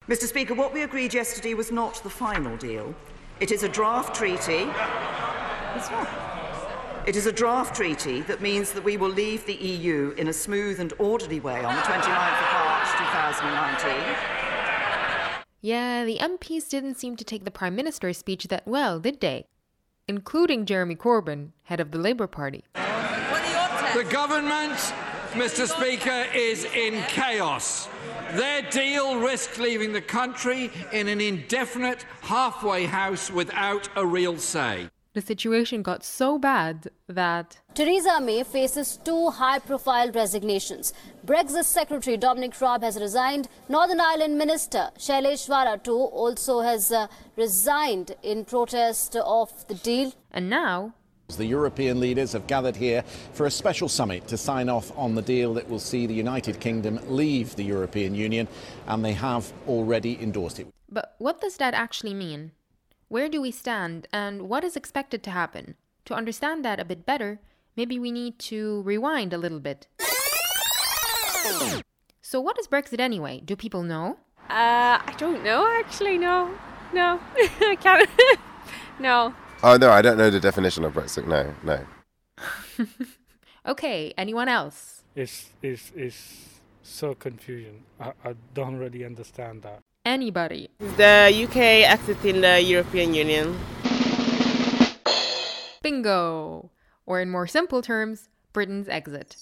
Mr. Speaker, what we agreed yesterday was not the final deal. It is a draft treaty. It's not. It is a draft treaty that means that we will leave the EU in a smooth and orderly way on the 29th of March 2019. Yeah, the MPs didn't seem to take the Prime Minister's speech that well, did they? Including Jeremy Corbyn, head of the Labour Party. The government, Mr. Speaker, is in chaos. Their deal risks leaving the country in an indefinite halfway house without a real say. The situation got so bad that Theresa May faces two high-profile resignations. Brexit Secretary Dominic Raab has resigned. Northern Ireland Minister Shailesh Vara too also has resigned in protest of the deal. And now the European leaders have gathered here for a special summit to sign off on the deal that will see the United Kingdom leave the European Union, and they have already endorsed it. But what does that actually mean? Where do we stand, and what is expected to happen? To understand that a bit better, maybe we need to rewind a little bit. So what is Brexit anyway? Do people know? I don't know, actually, no. I can't. No. Oh, no, I don't know the definition of Brexit, no. Okay, anyone else? It's so confusion. I don't really understand that. Anybody? The UK exiting the European Union. Bingo! Or in more simple terms, Britain's exit.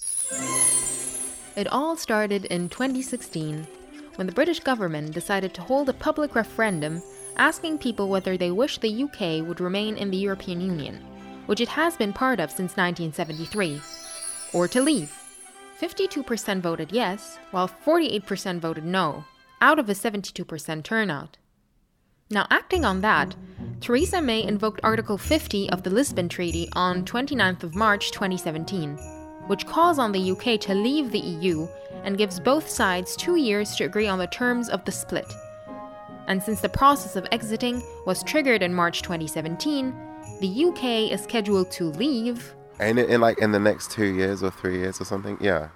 It all started in 2016 when the British government decided to hold a public referendum asking people whether they wish the UK would remain in the European Union, which it has been part of since 1973, or to leave. 52% voted yes, while 48% voted no, out of a 72% turnout. Now, acting on that, Theresa May invoked Article 50 of the Lisbon Treaty on 29th of March 2017, which calls on the UK to leave the EU and gives both sides 2 years to agree on the terms of the split. And since the process of exiting was triggered in March 2017, the UK is scheduled to leave. Ain't it in the next 2 years or 3 years or something? Yeah.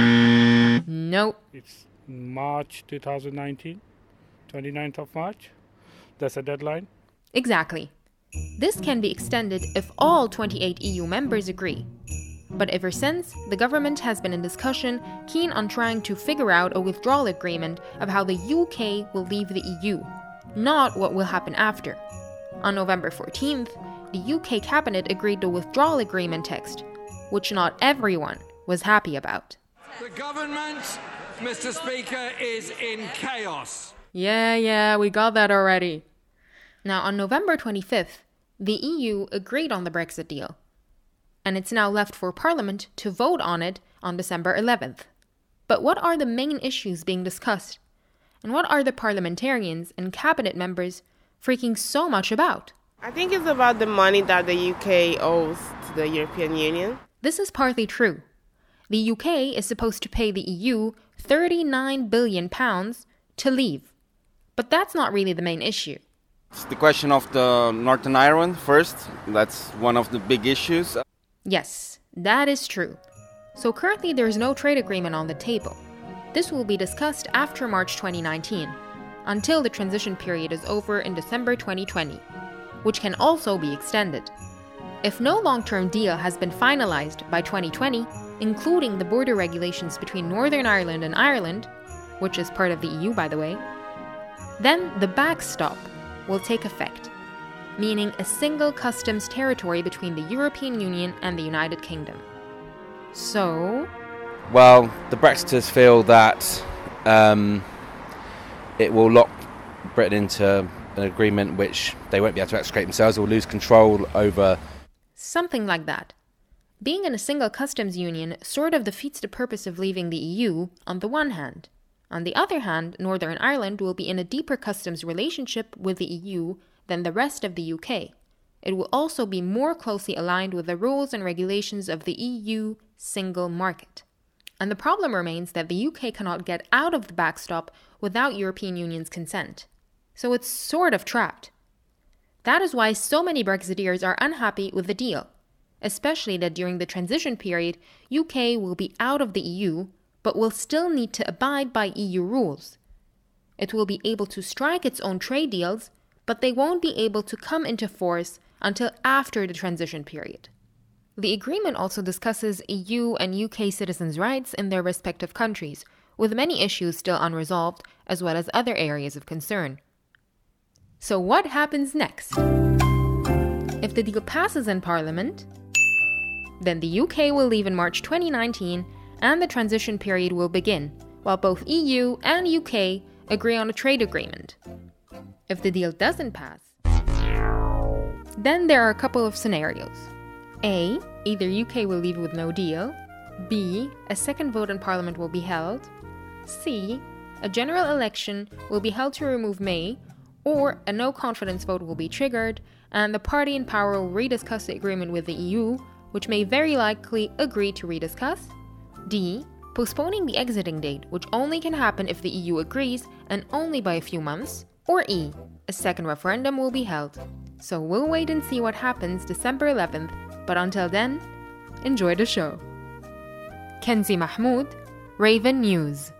Nope. It's March 2019, 29th of March. That's a deadline. Exactly. This can be extended if all 28 EU members agree. But ever since, the government has been in discussion, keen on trying to figure out a withdrawal agreement of how the UK will leave the EU, not what will happen after. On November 14th, the UK cabinet agreed the withdrawal agreement text, which not everyone was happy about. The government, Mr. Speaker, is in chaos. Yeah, we got that already. Now, on November 25th, the EU agreed on the Brexit deal. And it's now left for Parliament to vote on it on December 11th. But what are the main issues being discussed? And what are the parliamentarians and cabinet members freaking so much about? I think it's about the money that the UK owes to the European Union. This is partly true. The UK is supposed to pay the EU £39 billion to leave. But that's not really the main issue. It's the question of the Northern Ireland first. That's one of the big issues. Yes, that is true. So currently there is no trade agreement on the table. This will be discussed after March 2019, until the transition period is over in December 2020, which can also be extended. If no long-term deal has been finalized by 2020, including the border regulations between Northern Ireland and Ireland, which is part of the EU by the way, then the backstop will take effect, meaning a single customs territory between the European Union and the United Kingdom. So, well, the Brexiters feel that it will lock Britain into an agreement which they won't be able to extricate themselves, or lose control over. Something like that. Being in a single customs union sort of defeats the purpose of leaving the EU on the one hand. On the other hand, Northern Ireland will be in a deeper customs relationship with the EU than the rest of the UK. It will also be more closely aligned with the rules and regulations of the EU single market. And the problem remains that the UK cannot get out of the backstop without European Union's consent. So it's sort of trapped. That is why so many Brexiteers are unhappy with the deal, especially that during the transition period, UK will be out of the EU, but will still need to abide by EU rules. It will be able to strike its own trade deals, but they won't be able to come into force until after the transition period. The agreement also discusses EU and UK citizens' rights in their respective countries, with many issues still unresolved, as well as other areas of concern. So what happens next? If the deal passes in Parliament, then the UK will leave in March 2019 and the transition period will begin, while both EU and UK agree on a trade agreement. If the deal doesn't pass, then there are a couple of scenarios. A. Either UK will leave with no deal. B. A second vote in Parliament will be held. C. A general election will be held to remove May, or a no-confidence vote will be triggered, and the party in power will rediscuss the agreement with the EU, which may very likely agree to rediscuss. D. Postponing the exiting date, which only can happen if the EU agrees, and only by a few months. Or E. A second referendum will be held. So we'll wait and see what happens December 11th, but until then, enjoy the show. Kenzie Mahmoud, Raven News.